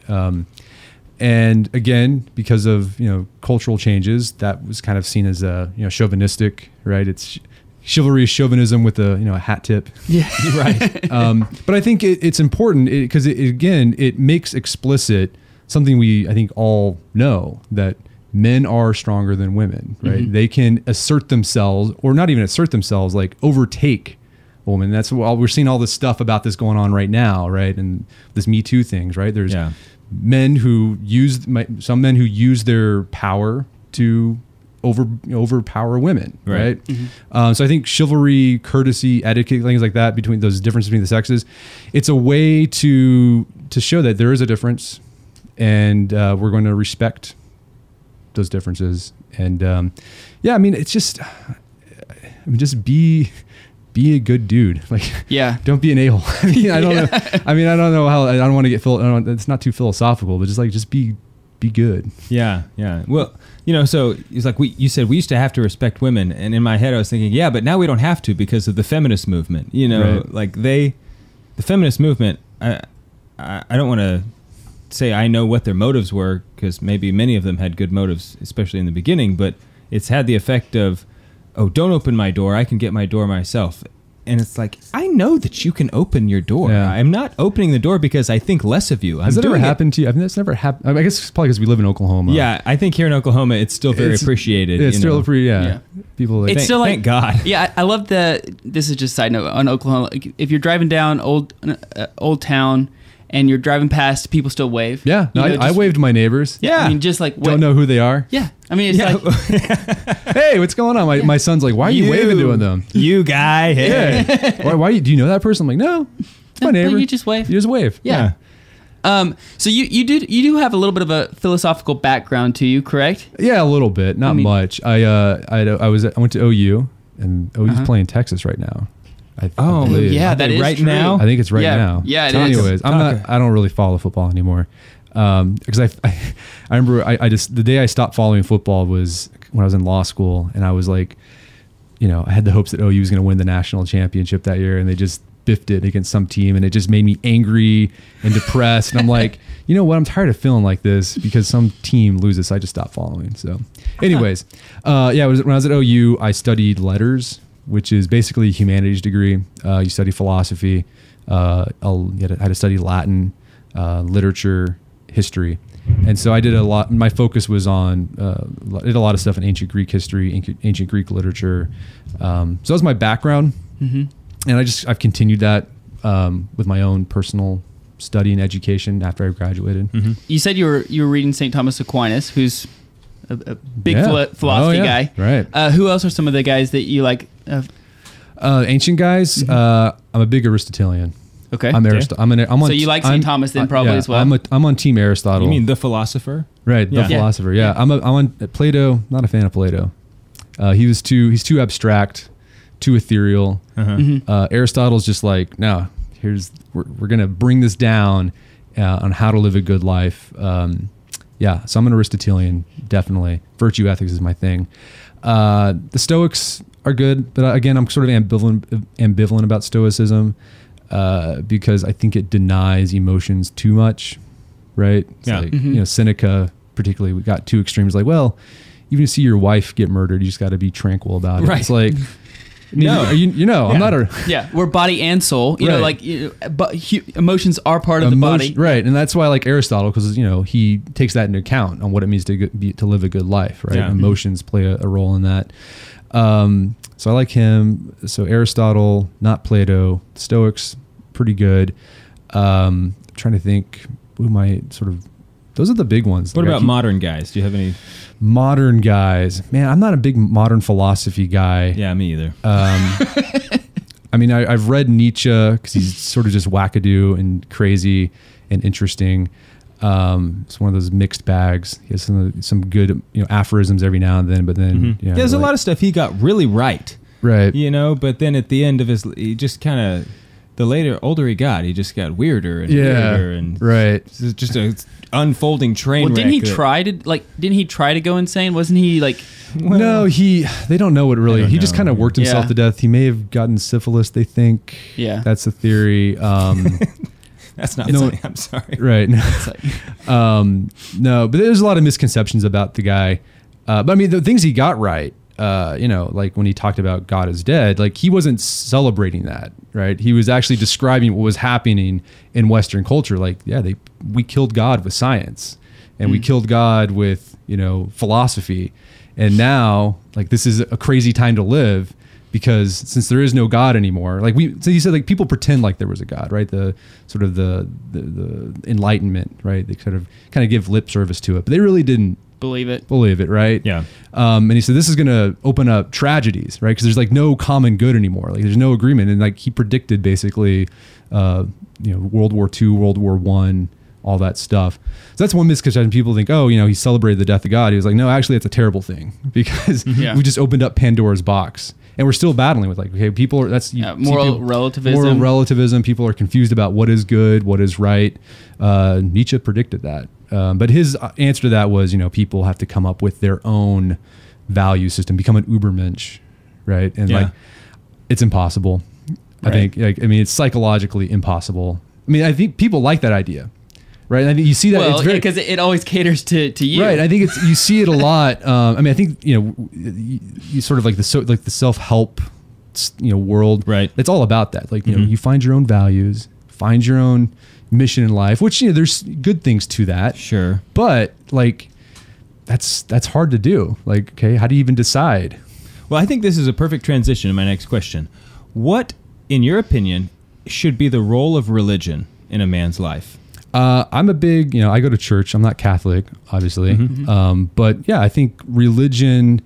And again, because of cultural changes, that was kind of seen as chauvinistic, right? It's chivalry is chauvinism with a hat tip.
Yeah,
right. But I think it's important because it makes explicit something we I think all know, that men are stronger than women, right? They can assert themselves, or not even assert themselves, like overtake a woman. That's what we're seeing all this stuff about this going on right now, right? And this Me Too things, right? There's men who some men who use their power to overpower women, right? So I think chivalry, courtesy, etiquette, things like that, between those differences between the sexes, it's a way to show that there is a difference, and we're going to respect those differences. And I mean, it's just be a good dude. Like, don't be an a-hole. I mean, I don't know. I mean, I don't know how. I don't want to get it's not too philosophical, but just be good.
Yeah. Well, so it's like you said we used to have to respect women, and in my head I was thinking, but now we don't have to because of the feminist movement.
Right.
Like the feminist movement. I don't want to say I know what their motives were, because maybe many of them had good motives, especially in the beginning, but it's had the effect of, oh, don't open my door, I can get my door myself. And it's like, I know that you can open your door.
Yeah.
I'm not opening the door because I think less of you.
Has that ever happened to you? I mean, that's never happened. I mean, I guess it's probably because we live in Oklahoma.
Yeah, I think here in Oklahoma, it's still very appreciated.
It's still pretty, people like,
It's still like,
thank God.
Yeah, I love this is just a side note on Oklahoma. Like, if you're driving down Old Town and you're driving past, people still wave.
Yeah, no, I waved my neighbors.
Yeah.
I mean, just like,
Don't know who they are.
Yeah. I mean, it's like,
Hey, what's going on? My son's like, why are you waving to them?
You guy. Hey.
Yeah. Why do you know that person? I'm like, no, it's my neighbor.
you just wave.
You just wave.
Yeah. So you do have a little bit of a philosophical background to you, correct?
Yeah, a little bit, not much. I went to OU, and OU's playing Texas right now. I believe.
that is
right
true.
now.
I think it's right now.
Yeah, it
so
is.
anyways, I don't really follow football anymore, because I remember I just, the day I stopped following football was when I was in law school, and I was like, I had the hopes that OU was going to win the national championship that year, and they just biffed it against some team, and it just made me angry and depressed. And I'm like, you know what? I'm tired of feeling like this because some team loses. So I just stopped following. So, anyways, when I was at OU, I studied letters, which is basically a humanities degree. You study philosophy. I had to study Latin, literature, history. And so I did a lot. My focus was on, did a lot of stuff in ancient Greek history, ancient Greek literature. So that was my background. And I've continued that with my own personal study and education after I graduated.
You said you were reading St. Thomas Aquinas, who's a big philosophy guy.
Right.
Who else are some of the guys that you like?
Ancient guys. I'm a big Aristotelian.
Okay.
I'm on.
So you like St. Thomas then probably as well?
I'm on team Aristotle.
You mean the philosopher?
Right, the philosopher. Yeah. I'm on Plato. Not a fan of Plato. He's too abstract, too ethereal. Aristotle's just like, no, we're gonna bring this down on how to live a good life. So I'm an Aristotelian, definitely. Virtue ethics is my thing. The Stoics are good, but again, I'm sort of ambivalent about Stoicism because I think it denies emotions too much, right? It's like, Seneca particularly, we got two extremes. Like, well, even if you see your wife get murdered, you just got to be tranquil about it.
Right.
It's like, I'm not a...
we're body and soul. You know, like, but emotions are part of the body.
Right, and that's why I like Aristotle, because, he takes that into account on what it means to live a good life, right?
Yeah.
Emotions play a role in that. So I like him. So Aristotle, not Plato. Stoics, pretty good. Trying to think who might sort of... Those are the big ones.
What about modern guys? Do you have any...
Modern guys? Man, I'm not a big modern philosophy guy.
Yeah, me either.
I mean, I've read Nietzsche because he's sort of just wackadoo and crazy and interesting. It's one of those mixed bags. He has some good aphorisms every now and then, but then
there's a lot of stuff he got really right.
Right.
But then at the end of he just kind of... The older he got, he just got weirder and weirder, and it's just a unfolding train wreck.
Didn't he try to go insane? Wasn't he like?
Well, no, they don't know what really. He just kind of worked himself to death. He may have gotten syphilis. They think. Yeah, that's a theory.
That's not funny. I'm sorry.
Right. No, but there's a lot of misconceptions about the guy. But I mean, the things he got right. Like when he talked about God is dead, like he wasn't celebrating that, right? He was actually describing what was happening in Western culture. Like, we killed God with science, and we killed God with philosophy. And now, like, this is a crazy time to live, because since there is no God anymore, so you said, like, people pretend like there was a God, right? The sort of the Enlightenment, right? They kind of give lip service to it, but they really didn't
believe it,
right?
Yeah.
And he said this is going to open up tragedies, right? Because there's like no common good anymore. Like, there's no agreement, and like he predicted basically, World War II, World War I, all that stuff. So that's one misconception. People think, he celebrated the death of God. He was like, no, actually, it's a terrible thing, because we just opened up Pandora's box. And we're still battling with, like, okay, people are,
moral relativism.
Moral relativism. People are confused about what is good, what is right. Nietzsche predicted that. But his answer to that was, people have to come up with their own value system, become an Übermensch, right? And like, it's impossible.
Right.
I think, it's psychologically impossible. I think people like that idea. Right, and I think you see that.
Well, because it always caters to you.
Right, I think you see it a lot. I think you sort of like the self-help, world.
Right,
it's all about that. Like you find your own values, find your own mission in life. Which there's good things to that.
Sure,
but like that's hard to do. Like, okay, how do you even decide?
Well, I think this is a perfect transition to my next question. What, in your opinion, should be the role of religion in a man's life?
I'm a big, I go to church. I'm not Catholic, obviously. But yeah, I think religion,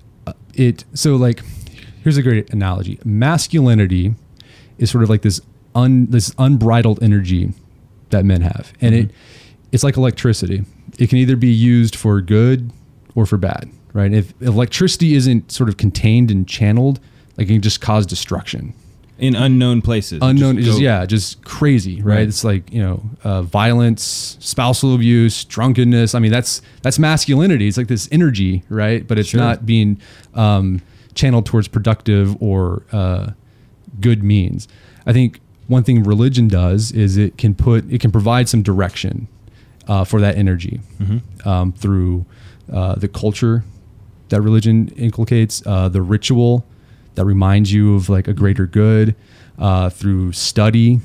so like, here's a great analogy. Masculinity is sort of like this unbridled energy that men have. And it's like electricity. It can either be used for good or for bad, right? If electricity isn't sort of contained and channeled, like, it can just cause destruction.
In unknown places.
Just crazy, right? It's like, violence, spousal abuse, drunkenness. That's masculinity. It's like this energy, right? But it's not being channeled towards productive or good means. I think one thing religion does is it can provide some direction for that energy through the culture that religion inculcates, the ritual that reminds you of like a greater good, through study.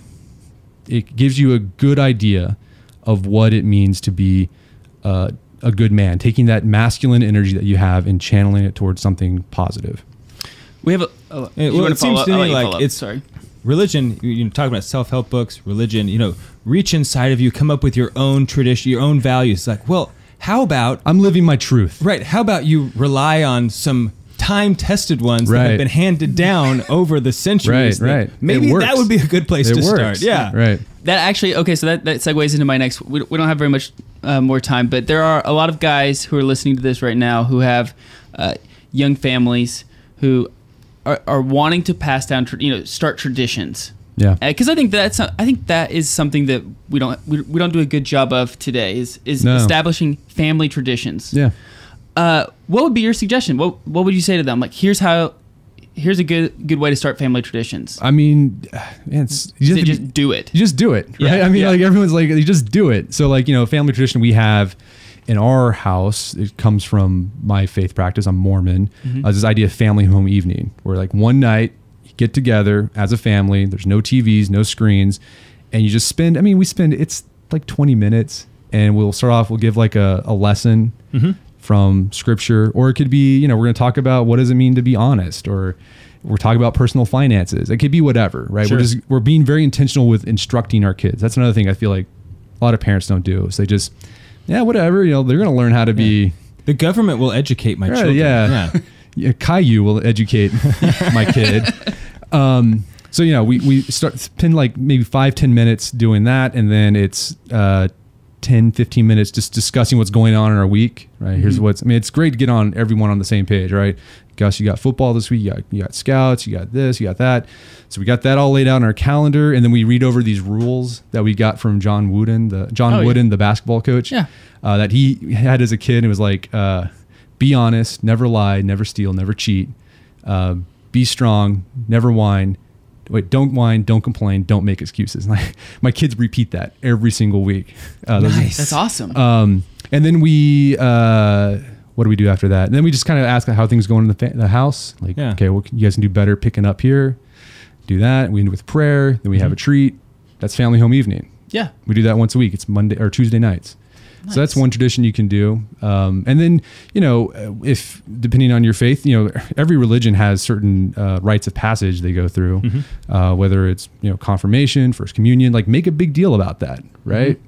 It gives you a good idea of what it means to be a good man, taking that masculine energy that you have and channeling it towards something positive.
We have
it seems to me like it's religion. You talk about self-help books, religion, reach inside of you, come up with your own tradition, your own values. Like, well, how about
I'm living my truth?
Right. How about you rely on some time-tested ones that have been handed down over the centuries?
Right.
Maybe that would be a good place to start. Yeah.
Right.
That actually, so that segues into my next, we don't have very much more time, but there are a lot of guys who are listening to this right now who have young families who are wanting to pass down, start traditions.
Yeah.
Because I think that is something that we don't do a good job of today is establishing family traditions.
Yeah.
What would be your suggestion? What would you say to them? Like, here's a good way to start family traditions.
You
just do it.
You just do it, right?
Yeah,
like, everyone's like, you just do it. So like, family tradition we have in our house, it comes from my faith practice. I'm Mormon. This idea of family home evening, where like one night you get together as a family. There's no TVs, no screens, and you just spend. It's like 20 minutes, and we'll start off. We'll give like a lesson from scripture, or it could be, we're going to talk about what does it mean to be honest, or we're talking about personal finances. It could be whatever, right?
Sure.
We're being very intentional with instructing our kids. That's another thing I feel like a lot of parents don't do. So they just, whatever, they're going to learn how to be.
The government will educate my children.
Yeah. Caillou will educate my kid. So, we spend like maybe 5-10 minutes doing that. And then it's 10-15 minutes just discussing what's going on in our week, right? Here's it's great to get everyone on the same page, right? Gus, you got football this week, you got scouts, you got this, you got that. So we got that all laid out in our calendar, and then we read over these rules that we got from John Wooden, the basketball coach, that he had as a kid. It was like, be honest, never lie, never steal, never cheat, be strong, never whine. Don't whine, don't complain, don't make excuses. My kids repeat that every single week.
Nice. That's awesome.
And then we, what do we do after that? And then we just kind of ask how things going in the house. Like, okay, well, you guys can do better picking up here. Do that. We end with prayer. Then we have a treat. That's family home evening.
Yeah.
We do that once a week. It's Monday or Tuesday nights. So that's one tradition you can do. And then, if depending on your faith, every religion has certain rites of passage they go through, whether it's, confirmation, first communion, like make a big deal about that. Right.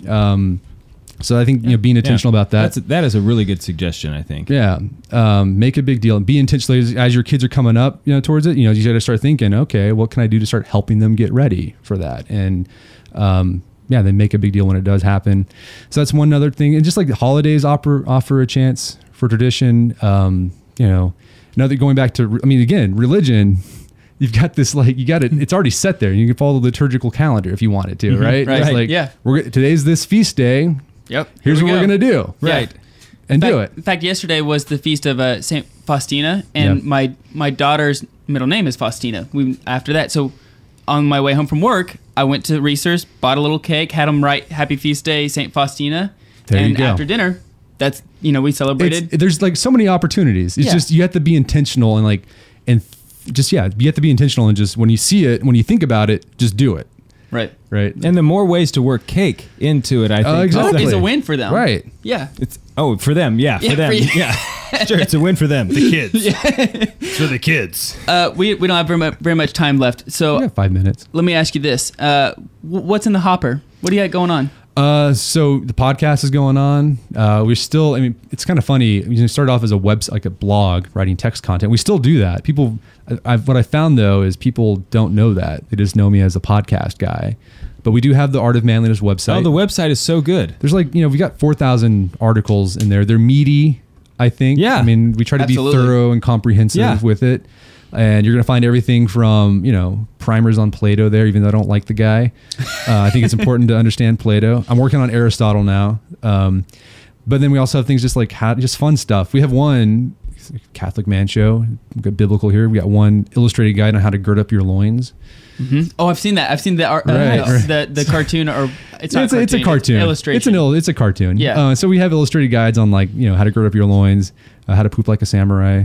So I think, being intentional about that.
That is a really good suggestion, I think.
Yeah. Make a big deal and be intentional as your kids are coming up, towards it. You got to start thinking, okay, what can I do to start helping them get ready for that? And, then make a big deal when it does happen. So that's one other thing. And just like the holidays offer a chance for tradition. Another going back to, again, religion, you've got this, it's already set there. You can follow the liturgical calendar if you wanted to, right?
Right.
It's today's this feast day.
Yep.
Here's what we're going to do.
Right.
And do it.
In fact, yesterday was the feast of Saint Faustina, and my daughter's middle name is Faustina. After that, so on my way home from work, I went to Reese's, bought a little cake, had them write "Happy Feast Day, Saint Faustina,"
and
after dinner, that's we celebrated.
There's so many opportunities. It's just you have to be intentional and you have to be intentional and just when you see it, when you think about it, just do it.
Right.
And the more ways to work cake into it, I think,
exactly.
is a win for them.
Right.
Yeah.
For them. Yeah, for them. Yeah.
Sure, it's a win for them, the kids. It's for the kids.
We don't have very much time left, so
we got 5 minutes.
Let me ask you this: what's in the hopper? What do you got going on?
So the podcast is going on. We're still. It's kind of funny. You start off as a website, like a blog, writing text content. We still do that. People. What I found though is people don't know that. They just know me as a podcast guy. But we do have the Art of Manliness website.
Oh, the website is so good.
There's we got 4,000 articles in there. They're meaty, I think.
Yeah.
We try to be thorough and comprehensive with it. And you're going to find everything from, primers on Plato there, even though I don't like the guy. I think it's important to understand Plato. I'm working on Aristotle now. But then we also have things just fun stuff. We have one Catholic Man Show. We've got biblical here. We got one illustrated guide on how to gird up your loins.
Mm-hmm. Oh, I've seen that. I've seen the art, the cartoon, or it's not.
It's a cartoon.
Illustration.
It's a cartoon.
Yeah.
So we have illustrated guides on how to gird up your loins, how to poop like a samurai.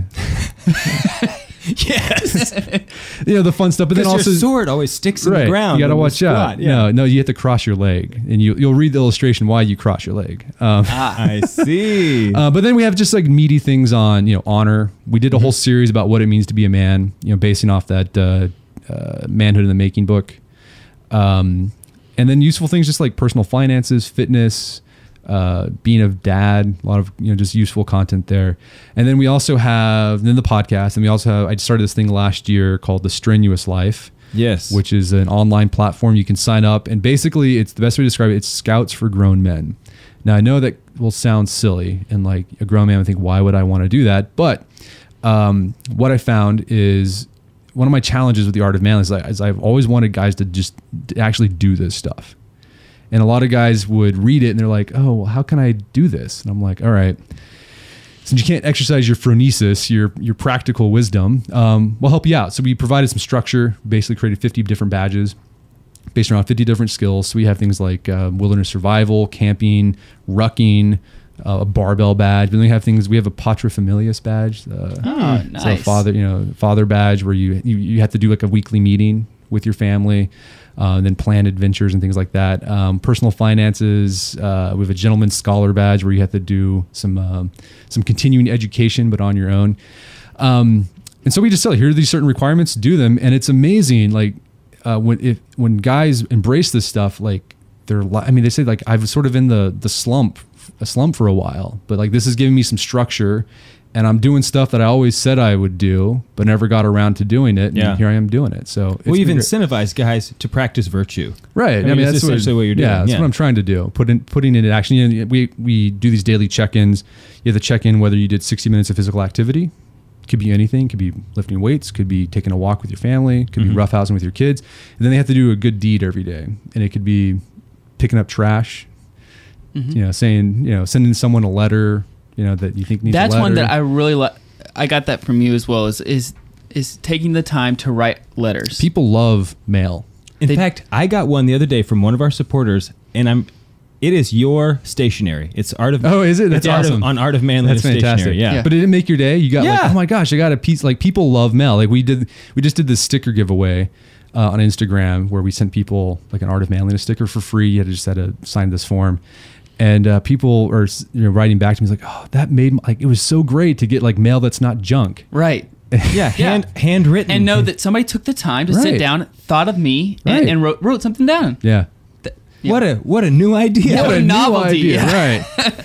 Yes.
The fun stuff. But then also
your sword always sticks in the ground.
You got to watch out. Yeah. No, you have to cross your leg, and you'll read the illustration why you cross your leg.
I see.
But then we have just meaty things on honor. We did a whole series about what it means to be a man. Basing off that Manhood in the Making book. And then useful things just like personal finances, fitness, being a dad, a lot of just useful content there. And then we also have the podcast, and we also have, I started this thing last year called The Strenuous Life.
Yes.
Which is an online platform you can sign up, and basically it's the best way to describe it. It's Scouts for grown men. Now I know that will sound silly, and a grown man would think, why would I want to do that? But what I found is one of my challenges with the Art of Manliness is I've always wanted guys to just actually do this stuff. And a lot of guys would read it and they're like, oh, well, how can I do this? And I'm like, all right, since you can't exercise your phronesis, your practical wisdom, we'll help you out. So we provided some structure, basically created 50 different badges based around 50 different skills. So we have things like wilderness survival, camping, rucking, a barbell badge. But then we have things. We have a paterfamilias badge.
Nice.
So father badge where you have to do a weekly meeting with your family, and then plan adventures and things like that. Personal finances. We have a gentleman's scholar badge where you have to do some continuing education, but on your own. And so we just tell you, here are these certain requirements. Do them, and it's amazing. When guys embrace this stuff, they say I was sort of in a slump for a while, but this is giving me some structure, and I'm doing stuff that I always said I would do, but never got around to doing it. And here I am doing it. So
we've incentivized guys to practice virtue.
Right.
That's essentially what you're doing.
Yeah, that's what I'm trying to do. Putting it into action. We do these daily check-ins. You have to check in whether you did 60 minutes of physical activity. Could be anything. Could be lifting weights. Could be taking a walk with your family. Could be roughhousing with your kids. And then they have to do a good deed every day. And it could be picking up trash. Sending someone a letter, that you think needs a letter.
That's one that I really like. I got that from you as well, is taking the time to write letters.
People love mail.
In fact, I got one the other day from one of our supporters, and it is your stationery. It's Art of.
Oh, is it? That's awesome.
On Art of Manliness.
That's fantastic.
Stationery. Yeah.
But did it make your day? You got oh my gosh, I got a piece. People love mail. We just did this sticker giveaway on Instagram where we sent people an Art of Manliness sticker for free. You just had to sign this form. And people are writing back to me like, oh, that made like it was so great to get like mail that's not junk.
Right.
Yeah, handwritten.
And know that somebody took the time to sit
Right.
down, thought of me,
Right.
and wrote something down.
Yeah.
Yeah.
What a new idea.
What a
new
novelty.
idea.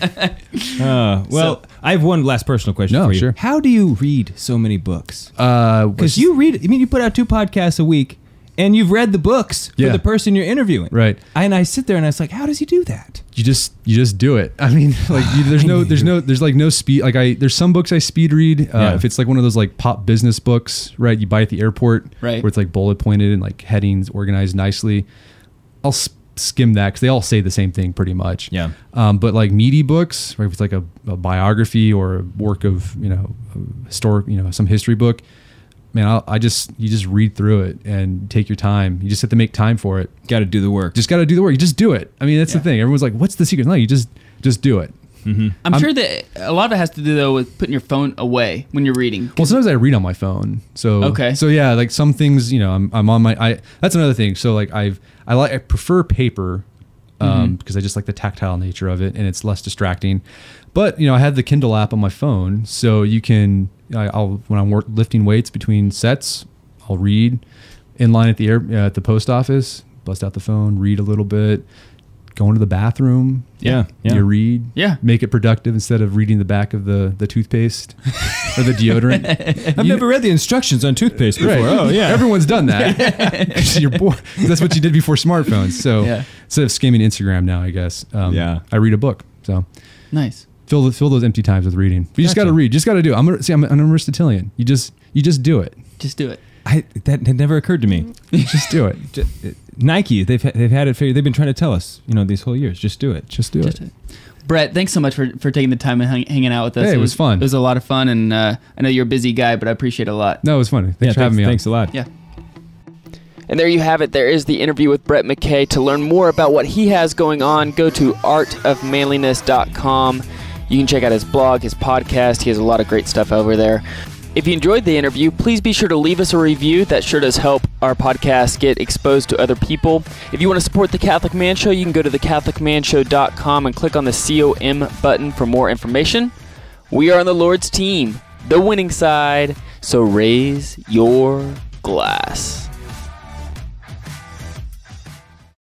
Right.
Well, I have one last personal question
No,
for you.
sure.
How do you read so many books?
Because
Because you read, I mean, you put out 2 podcasts a week, and you've read the books for
Yeah.
the person you're interviewing.
Right.
And I sit there and I was like, how does he do that?
you just do it. I mean, like there's no speed. Like there's some books I speed read.
Yeah.
If it's like one of those like pop business books, right? You buy at the airport,
Right.
Where it's like bullet pointed and like headings organized nicely. I'll skim that because they all say the same thing pretty much.
Yeah.
But like meaty books, right? If it's like a biography or a work of historic, some history book. Man, you just read through it and take your time. You just have to make time for it.
Got to do the work.
Just got to do the work. You just do it. I mean, that's the thing. Everyone's like, "What's the secret?" No, you just do it.
I'm sure that a lot of it has to do though with putting your phone away when you're reading.
Well, sometimes I read on my phone. So
Okay.
So yeah, like some things, I'm on my. That's another thing. So like I prefer paper because I just like the tactile nature of it and it's less distracting. But I have the Kindle app on my phone, so you can. I'll when I'm lifting weights between sets, I'll read in line at the post office. Bust out the phone, read a little bit. Go into the bathroom.
Yeah.
You read.
Yeah.
Make it productive instead of reading the back of the toothpaste or the deodorant.
I've never read the instructions on toothpaste before.
Right.
Oh, yeah.
Everyone's done that. 'Cause you're bored. That's what you did before smartphones. So
Yeah.
instead of skimming Instagram now, I guess, I read a book. So
Nice.
fill those empty times with reading. But you just got to read. Just got to do it. I'm an Aristotelian. You just do it.
Just do it.
That had never occurred to me.
Just do it.
Nike, they've had it figured. They've been trying to tell us, these whole years. Just do it.
Just do it.
Just do it. Brett, thanks so much for taking the time and hanging out with us.
Hey, it was fun.
It was a lot of fun, and I know you're a busy guy, but I appreciate it a lot.
No, it was funny. Thanks for having me on.
Thanks a lot.
Yeah.
And there you have it. There is the interview with Brett McKay. To learn more about what he has going on, go to artofmanliness.com. You can check out his blog, his podcast. He has a lot of great stuff over there. If you enjoyed the interview, please be sure to leave us a review. That sure does help our podcast get exposed to other people. If you want to support The Catholic Man Show, you can go to thecatholicmanshow.com and click on the COM button for more information. We are on the Lord's team, the winning side, so raise your glass.